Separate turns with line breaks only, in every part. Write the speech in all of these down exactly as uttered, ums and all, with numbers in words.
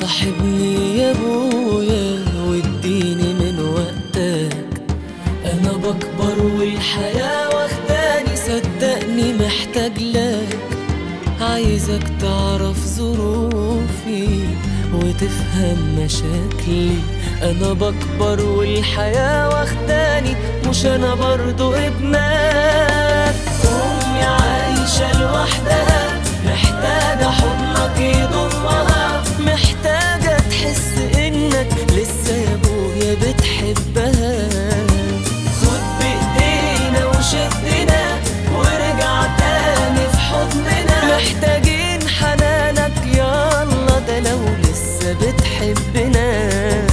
صاحبني يا ابويا واديني من وقتك، انا بكبر والحياة واخداني، صدقني محتاج لك. عايزك تعرف ظروفي وتفهم مشاكلي، انا بكبر والحياة واخداني، مش انا برضو ابنك. امي عايشة لوحدها محتاجة حضنك يضمها، محتاجة تحس انك لسه يا ابويا بتحبها. خد بايدينا وشدنا وارجع تاني في حضننا، محتاجين حنانك يالله ده لو لسه بتحبنا.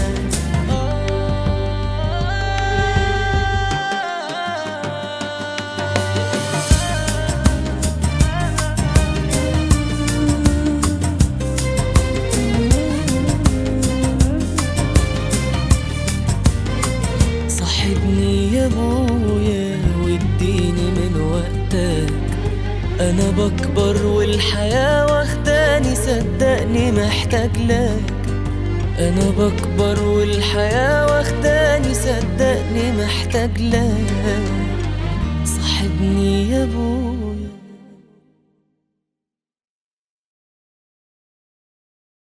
صاحبني يا ابويا واديني من وقتك، انا بكبر والحياة واخداني، صدقني محتاج لك. انا بكبر والحياة واخداني، صدقني محتاج لك. صاحبني يا ابويا.